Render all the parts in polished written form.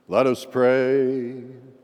Let us pray.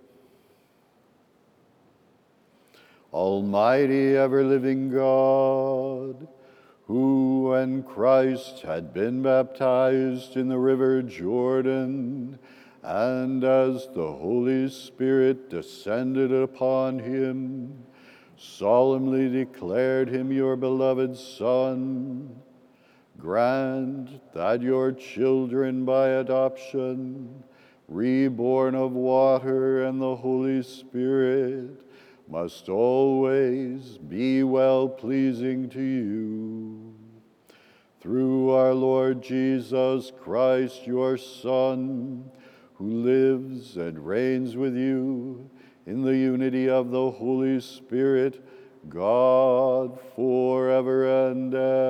Almighty, ever-living God, who, when Christ had been baptized in the river Jordan, and as the Holy Spirit descended upon him, solemnly declared him your beloved Son, grant that your children by adoption, reborn of water and the Holy Spirit, must always be well-pleasing to you. Through our Lord Jesus Christ, your Son, who lives and reigns with you in the unity of the Holy Spirit, God, forever and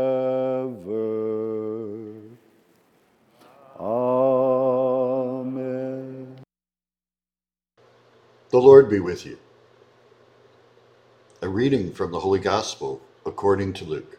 ever. Amen. The Lord be with you. A reading from the Holy Gospel according to Luke.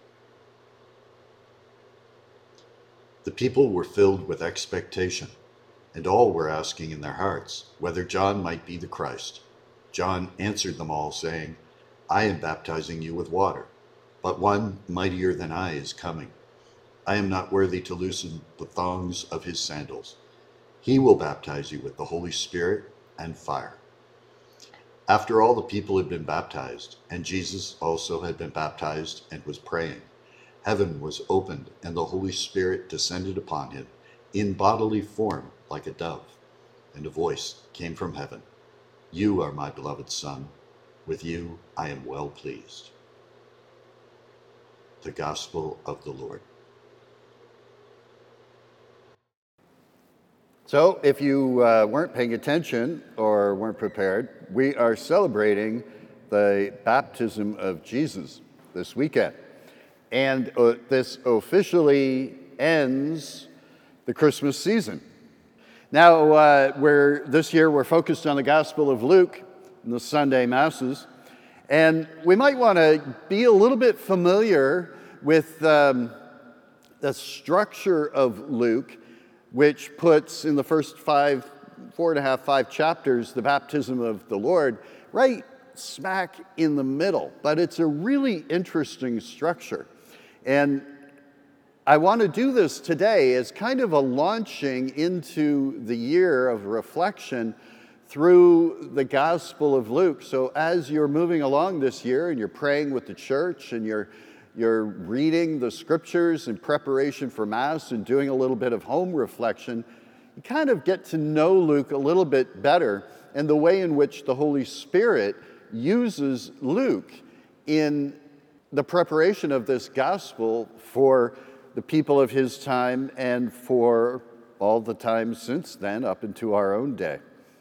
The people were filled with expectation, and all were asking in their hearts whether John might be the Christ. John answered them all, saying, I am baptizing you with water, but one mightier than I is coming. I am not worthy to loosen the thongs of his sandals. He will baptize you with the Holy Spirit and fire. After all the people had been baptized, and Jesus also had been baptized and was praying, heaven was opened, and the Holy Spirit descended upon him in bodily form like a dove, and a voice came from heaven, You are my beloved Son, with you I am well pleased. The Gospel of the Lord. So, if you weren't paying attention or weren't prepared, we are celebrating the baptism of Jesus this weekend. And this officially ends the Christmas season. Now, this year we're focused on the Gospel of Luke in the Sunday Masses. And we might want to be a little bit familiar with the structure of Luke, which puts in the first 4.5 chapters, the baptism of the Lord right smack in the middle. But it's a really interesting structure. And I want to do this today as kind of a launching into the year of reflection through the Gospel of Luke. So as you're moving along this year and you're praying with the church and you're reading the scriptures in preparation for Mass and doing a little bit of home reflection, you kind of get to know Luke a little bit better and the way in which the Holy Spirit uses Luke in the preparation of this gospel for the people of his time and for all the time since then up into our own day.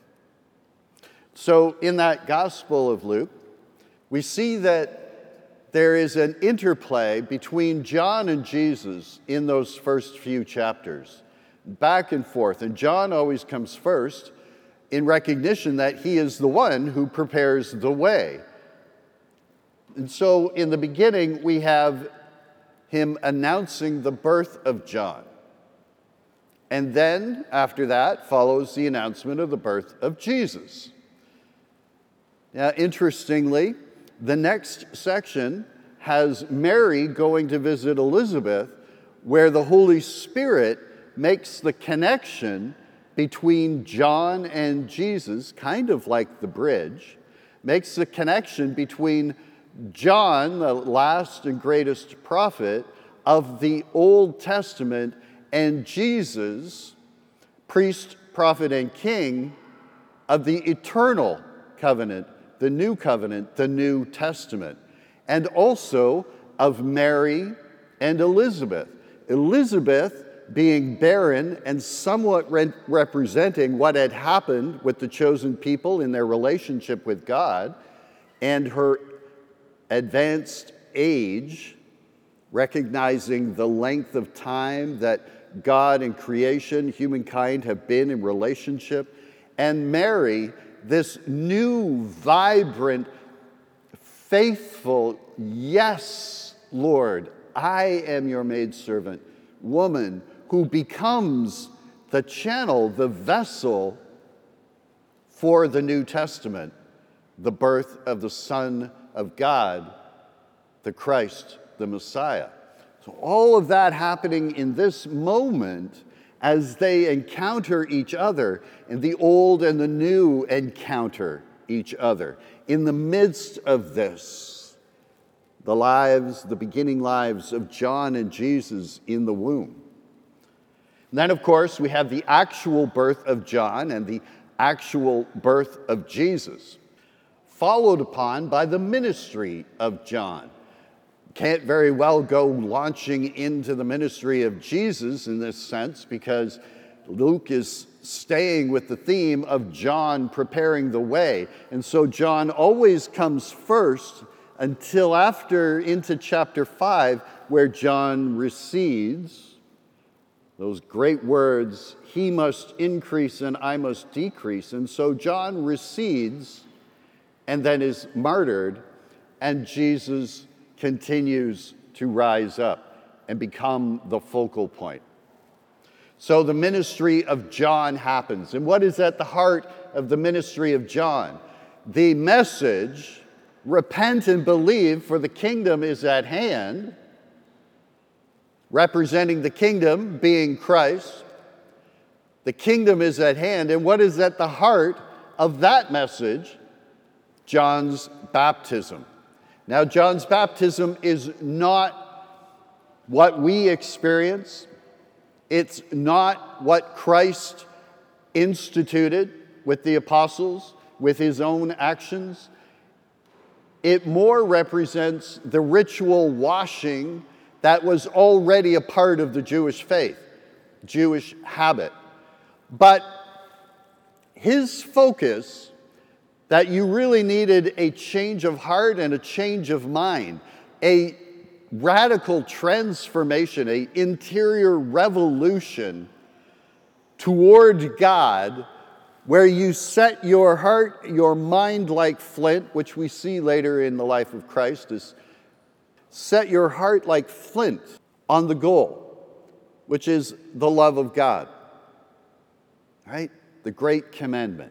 So in that Gospel of Luke, we see that there is an interplay between John and Jesus in those first few chapters, back and forth. And John always comes first in recognition that he is the one who prepares the way. And so in the beginning, we have him announcing the birth of John. And then after that follows the announcement of the birth of Jesus. Now, interestingly, the next section has Mary going to visit Elizabeth, where the Holy Spirit makes the connection between John and Jesus, kind of like the bridge, makes the connection between John, the last and greatest prophet of the Old Testament, and Jesus, priest, prophet, and king of the eternal covenant, the new covenant, the New Testament, and also of Mary and Elizabeth. Elizabeth being barren and somewhat representing what had happened with the chosen people in their relationship with God, and her advanced age, recognizing the length of time that God and creation, humankind have been in relationship, and Mary, this new, vibrant, faithful, yes, Lord, I am your maidservant, woman who becomes the channel, the vessel for the New Testament, the birth of the Son of God, the Christ, the Messiah. So all of that happening in this moment as they encounter each other, and the old and the new encounter each other. In the midst of this, the beginning lives of John and Jesus in the womb. And then, of course, we have the actual birth of John and the actual birth of Jesus, followed upon by the ministry of John. Can't very well go launching into the ministry of Jesus in this sense, because Luke is staying with the theme of John preparing the way. And so John always comes first until after into chapter 5, where John recedes. Those great words, he must increase and I must decrease. And so John recedes and then is martyred, and Jesus continues to rise up and become the focal point. So the ministry of John happens. And what is at the heart of the ministry of John? The message, repent and believe, for the kingdom is at hand, representing the kingdom being Christ. The kingdom is at hand. And what is at the heart of that message? John's baptism. Now, John's baptism is not what we experience. It's not what Christ instituted with the apostles, with his own actions. It more represents the ritual washing that was already a part of the Jewish faith, Jewish habit. But his focus, that you really needed a change of heart and a change of mind, a radical transformation, an interior revolution toward God, where you set your heart, your mind like flint, which we see later in the life of Christ, is set your heart like flint on the goal, which is the love of God, right? The great commandment.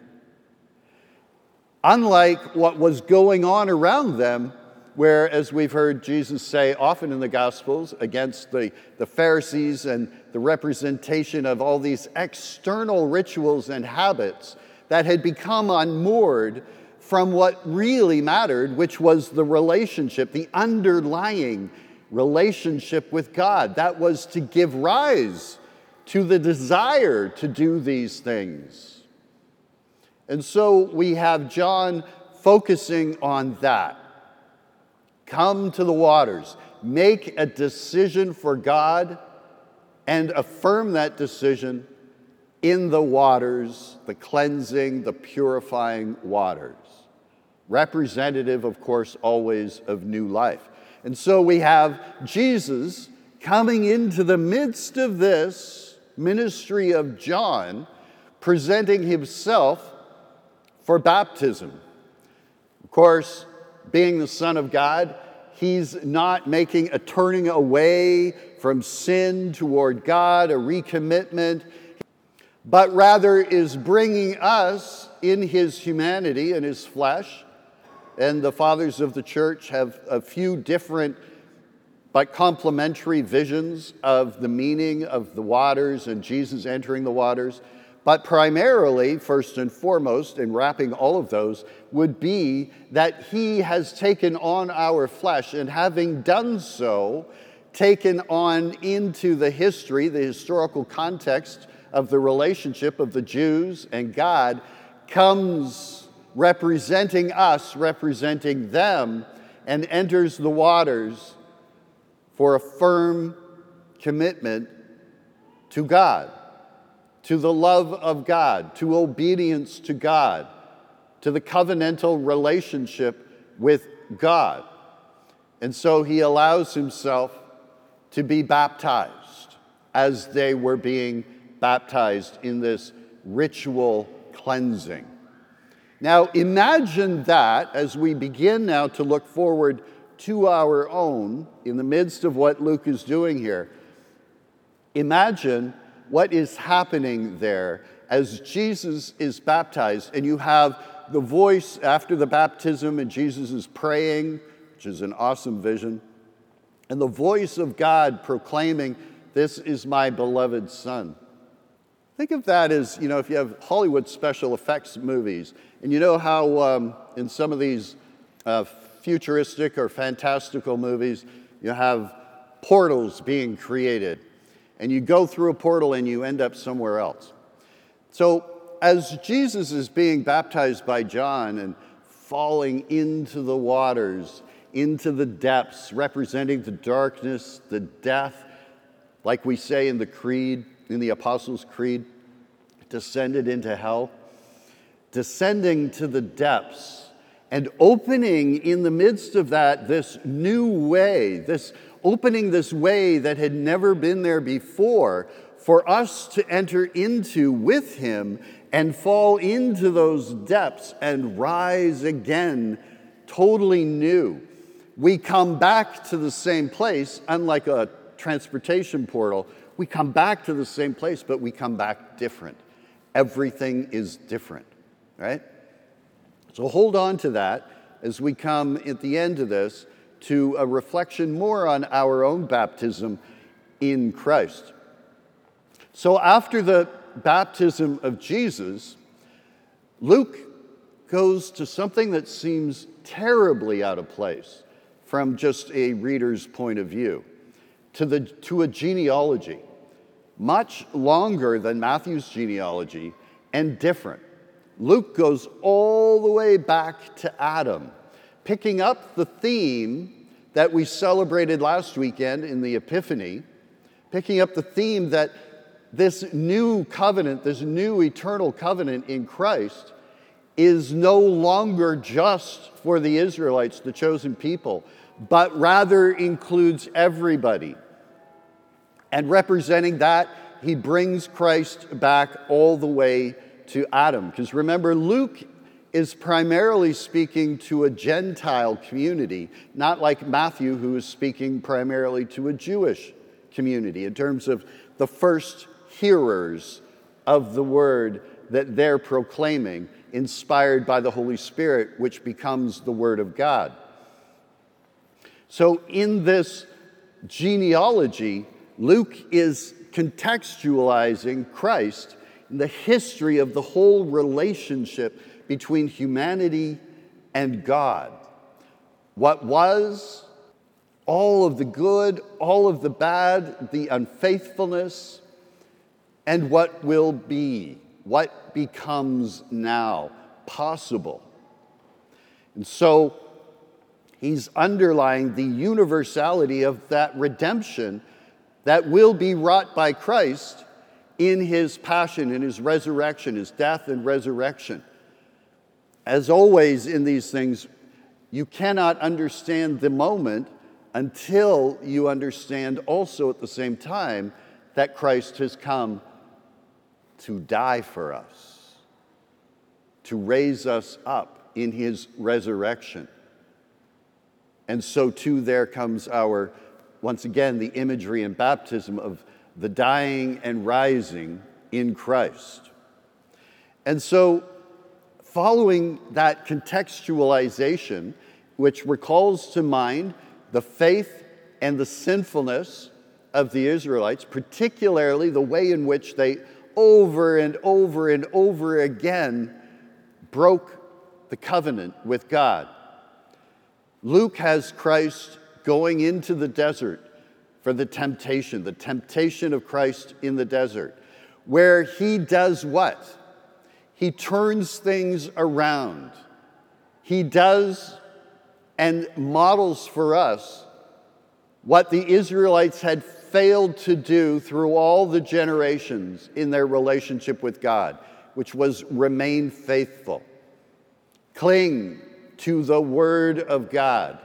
Unlike what was going on around them, where, as we've heard Jesus say often in the Gospels, against the Pharisees and the representation of all these external rituals and habits that had become unmoored from what really mattered, which was the relationship, the underlying relationship with God. That was to give rise to the desire to do these things. And so we have John focusing on that. Come to the waters, make a decision for God, and affirm that decision in the waters, the cleansing, the purifying waters. Representative, of course, always of new life. And so we have Jesus coming into the midst of this ministry of John, presenting himself for baptism. Of course, being the Son of God, he's not making a turning away from sin toward God, a recommitment, but rather is bringing us in his humanity and his flesh. And the fathers of the church have a few different but complementary visions of the meaning of the waters and Jesus entering the waters. But primarily, first and foremost, in wrapping all of those, would be that he has taken on our flesh, and having done so, taken on into the history, the historical context of the relationship of the Jews and God, comes representing us, representing them, and enters the waters for a firm commitment to God, to the love of God, to obedience to God, to the covenantal relationship with God. And so he allows himself to be baptized as they were being baptized in this ritual cleansing. Now imagine that as we begin now to look forward to our own in the midst of what Luke is doing here. Imagine what is happening there as Jesus is baptized, and you have the voice after the baptism, and Jesus is praying, which is an awesome vision, and the voice of God proclaiming, "This is my beloved Son." Think of that as, if you have Hollywood special effects movies, and you know how in some of these futuristic or fantastical movies, you have portals being created, and you go through a portal and you end up somewhere else. So as Jesus is being baptized by John and falling into the waters, into the depths, representing the darkness, the death, like we say in the Creed, in the Apostles' Creed, descended into hell, descending to the depths, and opening in the midst of that this new way, opening this way that had never been there before for us to enter into with him and fall into those depths and rise again totally new. We come back to the same place, unlike a transportation portal. We come back to the same place, but we come back different. Everything is different, right? So hold on to that as we come at the end of this to a reflection more on our own baptism in Christ. So after the baptism of Jesus, Luke goes to something that seems terribly out of place from just a reader's point of view, to a genealogy, much longer than Matthew's genealogy and different. Luke goes all the way back to Adam, picking up the theme that we celebrated last weekend in the Epiphany, picking up the theme that this new covenant, this new eternal covenant in Christ, is no longer just for the Israelites, the chosen people, but rather includes everybody. And representing that, he brings Christ back all the way to Adam. Because remember, Luke is primarily speaking to a Gentile community, not like Matthew, who is speaking primarily to a Jewish community in terms of the first hearers of the word that they're proclaiming, inspired by the Holy Spirit, which becomes the Word of God. So in this genealogy, Luke is contextualizing Christ in the history of the whole relationship between humanity and God. What was, all of the good, all of the bad, the unfaithfulness, and what will be, what becomes now possible. And so he's underlying the universality of that redemption that will be wrought by Christ in his passion, in his resurrection, his death and resurrection. As always in these things, you cannot understand the moment until you understand also at the same time that Christ has come to die for us, to raise us up in his resurrection. And so too there comes our, once again, the imagery in baptism of the dying and rising in Christ. And so following that contextualization, which recalls to mind the faith and the sinfulness of the Israelites, particularly the way in which they over and over and over again broke the covenant with God. Luke has Christ going into the desert for the temptation of Christ in the desert, where he does what? He turns things around. He does and models for us what the Israelites had failed to do through all the generations in their relationship with God, which was remain faithful, cling to the Word of God,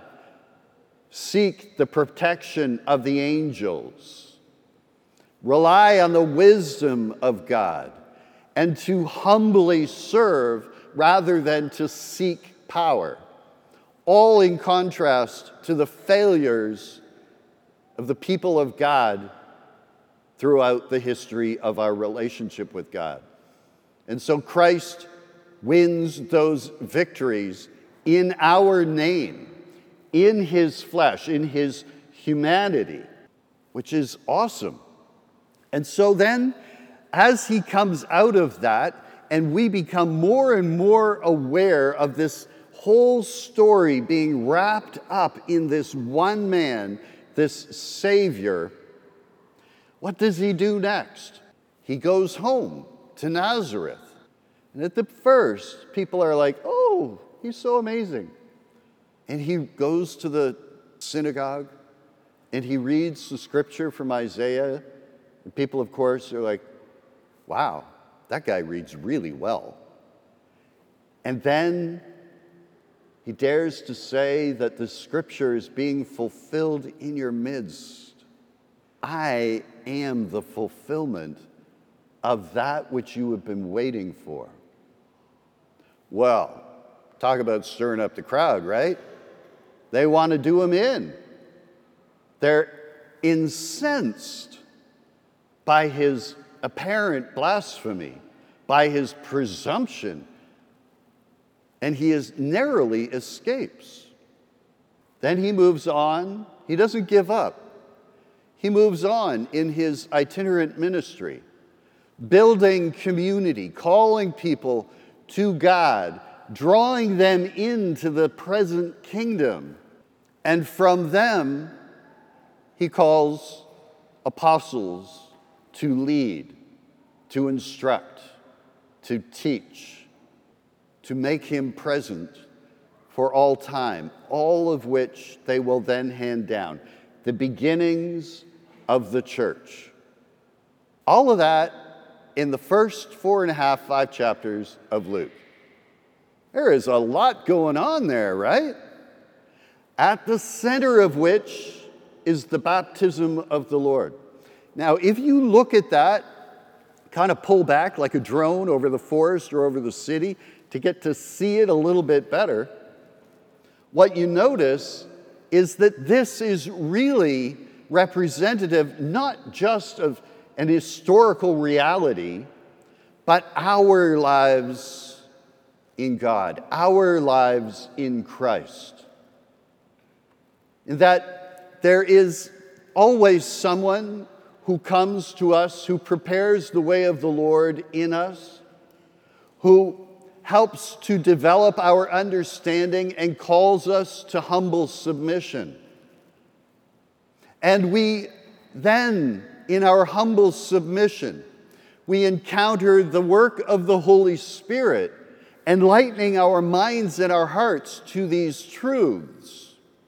seek the protection of the angels, rely on the wisdom of God, and to humbly serve rather than to seek power, all in contrast to the failures of the people of God throughout the history of our relationship with God. And so Christ wins those victories in our name, in his flesh, in his humanity, which is awesome. And so then, as he comes out of that, and we become more and more aware of this whole story being wrapped up in this one man, this Savior, what does he do next? He goes home to Nazareth. And at the first, people are like, oh, he's so amazing. And he goes to the synagogue and he reads the scripture from Isaiah. And people, of course, are like, wow, that guy reads really well. And then he dares to say that the scripture is being fulfilled in your midst. I am the fulfillment of that which you have been waiting for. Well, talk about stirring up the crowd, right? They want to do him in. They're incensed by his apparent blasphemy, by his presumption, and he narrowly escapes. Then he moves on. He doesn't give up. He moves on in his itinerant ministry, building community, calling people to God, drawing them into the present kingdom. And from them, he calls apostles to lead, to instruct, to teach, to make him present for all time, all of which they will then hand down. The beginnings of the church. All of that in the first 5 chapters of Luke. There is a lot going on there, right? At the center of which is the baptism of the Lord. Now, if you look at that, kind of pull back like a drone over the forest or over the city to get to see it a little bit better, what you notice is that this is really representative not just of an historical reality, but our lives in God, our lives in Christ. In that there is always someone who comes to us, who prepares the way of the Lord in us, who helps to develop our understanding and calls us to humble submission. And we then, in our humble submission, we encounter the work of the Holy Spirit, enlightening our minds and our hearts to these truths.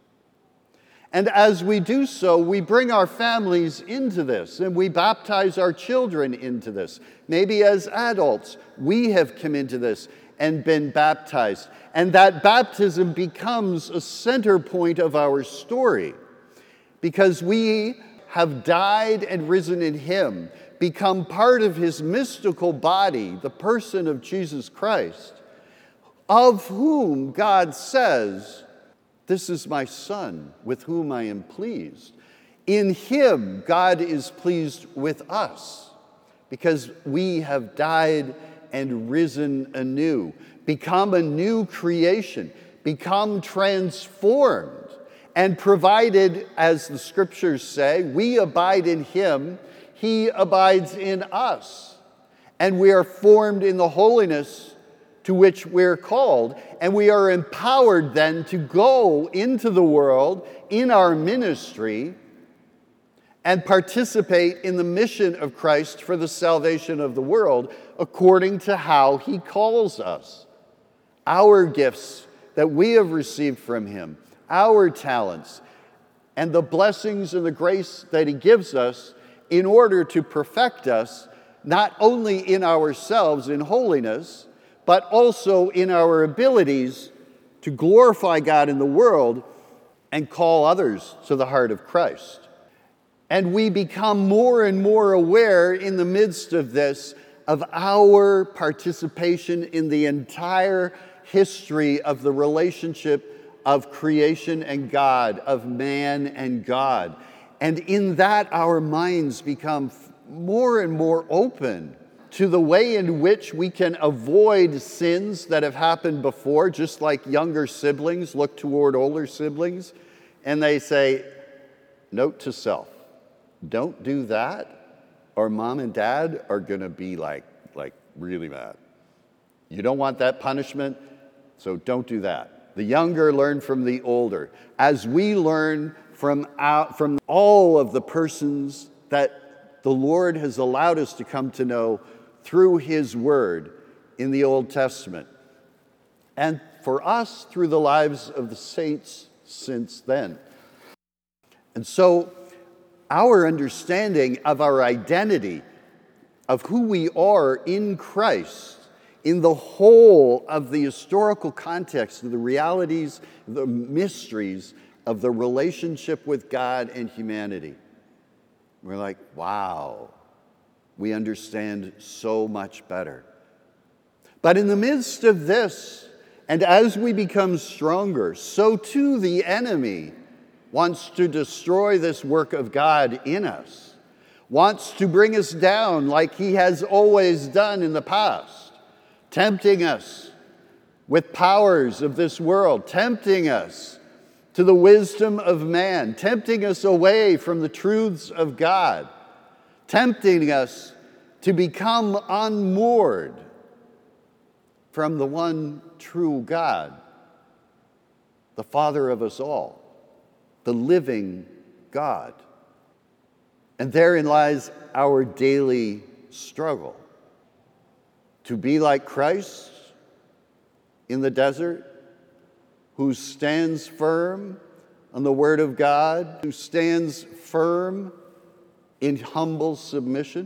And as we do so, we bring our families into this, and we baptize our children into this. Maybe as adults, we have come into this and been baptized. And that baptism becomes a center point of our story, because we have died and risen in him, become part of his mystical body, the person of Jesus Christ, of whom God says, "This is my Son, with whom I am pleased." In him, God is pleased with us, because we have died and risen anew, become a new creation, become transformed, and provided, as the scriptures say, we abide in him, he abides in us, and we are formed in the holiness to which we're called, and we are empowered then to go into the world in our ministry and participate in the mission of Christ for the salvation of the world according to how he calls us. Our gifts that we have received from him, our talents, and the blessings and the grace that he gives us in order to perfect us, not only in ourselves in holiness, but also in our abilities to glorify God in the world and call others to the heart of Christ. And we become more and more aware in the midst of this of our participation in the entire history of the relationship of creation and God, of man and God. And in that, our minds become more and more open to the way in which we can avoid sins that have happened before, just like younger siblings look toward older siblings, and they say, note to self, don't do that, or mom and dad are going to be like really mad. You don't want that punishment, so don't do that. The younger learn from the older. As we learn from all of the persons that the Lord has allowed us to come to know through his word in the Old Testament, and for us through the lives of the saints since then. And so our understanding of our identity, of who we are in Christ, in the whole of the historical context of the realities, the mysteries of the relationship with God and humanity, we're like, wow, we understand so much better. But in the midst of this, and as we become stronger, so too the enemy wants to destroy this work of God in us, wants to bring us down like he has always done in the past, tempting us with powers of this world, tempting us to the wisdom of man, tempting us away from the truths of God, tempting us to become unmoored from the one true God, the Father of us all, the living God. And therein lies our daily struggle. To be like Christ in the desert, who stands firm on the Word of God, who stands firm in humble submission,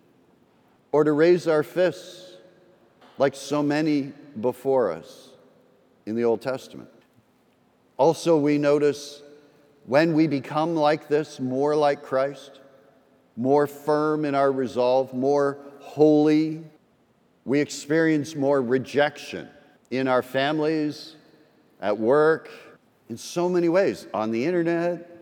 or to raise our fists like so many before us in the Old Testament. Also, we notice when we become like this, more like Christ, more firm in our resolve, more holy, we experience more rejection in our families, at work, in so many ways, on the internet.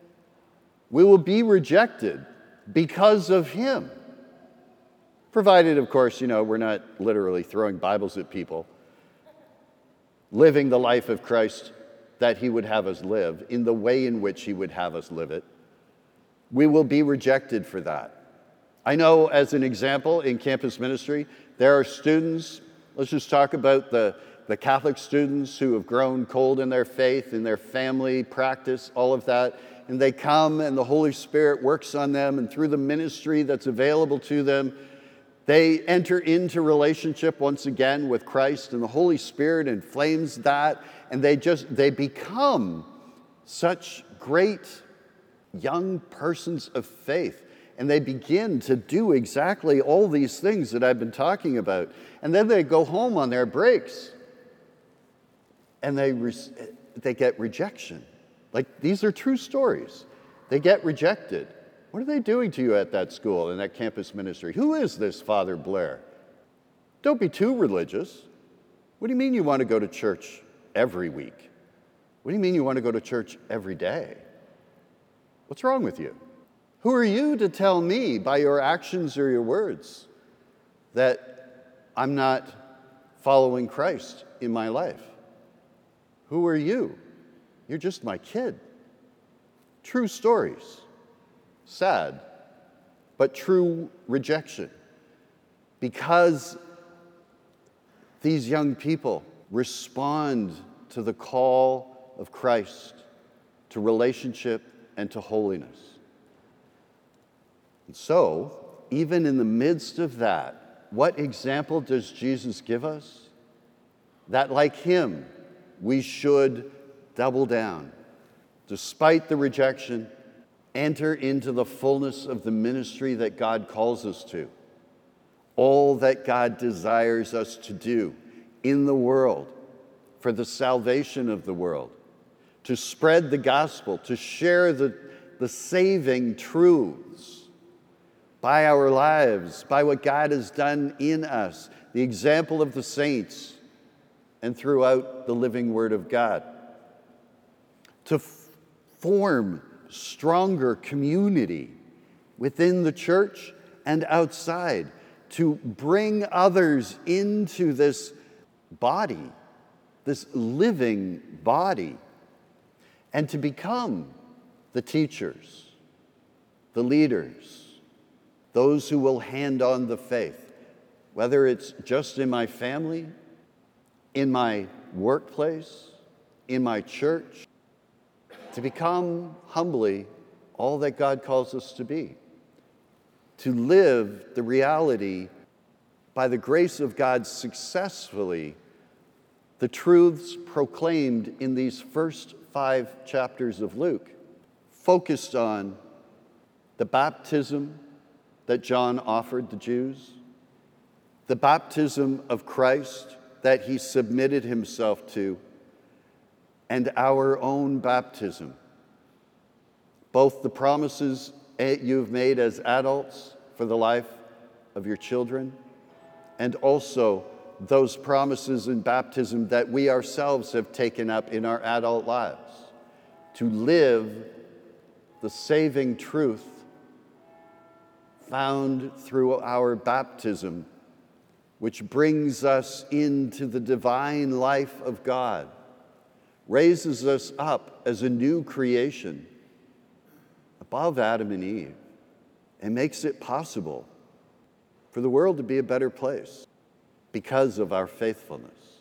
We will be rejected because of him. Provided, of course, we're not literally throwing Bibles at people, living the life of Christ that he would have us live, in the way in which he would have us live it. We will be rejected for that. I know, as an example, in campus ministry, there are students, let's just talk about the Catholic students who have grown cold in their faith, in their family practice, all of that, and they come and the Holy Spirit works on them, and through the ministry that's available to them, they enter into relationship once again with Christ, and the Holy Spirit inflames that, and they become such great young persons of faith, and they begin to do exactly all these things that I've been talking about. And then they go home on their breaks, and they get rejection. Like, these are true stories. They get rejected. What are they doing to you at that school, in that campus ministry? Who is this Father Blair? Don't be too religious. What do you mean you want to go to church every week? What do you mean you want to go to church every day? What's wrong with you? Who are you to tell me by your actions or your words that I'm not following Christ in my life? Who are you? You're just my kid. True stories. Sad, but true rejection. Because these young people respond to the call of Christ to relationship and to holiness. And so, even in the midst of that, what example does Jesus give us? That, like him, we should double down. Despite the rejection, enter into the fullness of the ministry that God calls us to. All that God desires us to do in the world for the salvation of the world, to spread the gospel, to share the saving truths by our lives, by what God has done in us, the example of the saints, and throughout the living Word of God. To form stronger community within the church and outside, to bring others into this body, this living body, and to become the teachers, the leaders, those who will hand on the faith, whether it's just in my family, in my workplace, in my church, to become humbly all that God calls us to be, to live the reality by the grace of God successfully, the truths proclaimed in these first 5 chapters of Luke, focused on the baptism that John offered the Jews, the baptism of Christ that he submitted himself to, and our own baptism. Both the promises you've made as adults for the life of your children, and also those promises in baptism that we ourselves have taken up in our adult lives, to live the saving truth found through our baptism, which brings us into the divine life of God, raises us up as a new creation above Adam and Eve, and makes it possible for the world to be a better place because of our faithfulness.